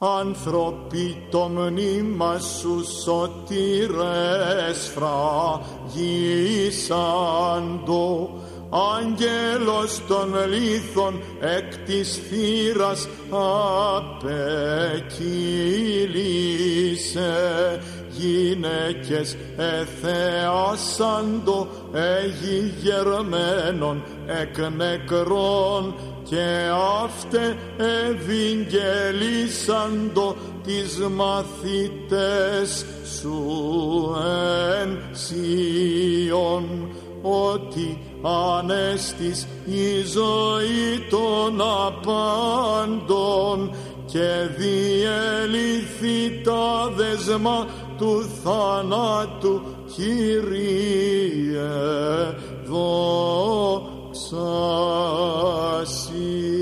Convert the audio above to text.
άνθρωποι το μνήμα σου σωτήρες φραγίσαντο. Άγγελος των λίθων εκ της θύρας απεκύλησε. Γυναίκες εθεάσαντο εγιγερμένων εκ νεκρών, και αύτε ευηγγελίσαντο τις μαθητές σου εν Σιών, ότι ανέστης η ζωή των απάντων και διελύθη τα δεσμά του θανάτου. Κύριε, δόξα Συ.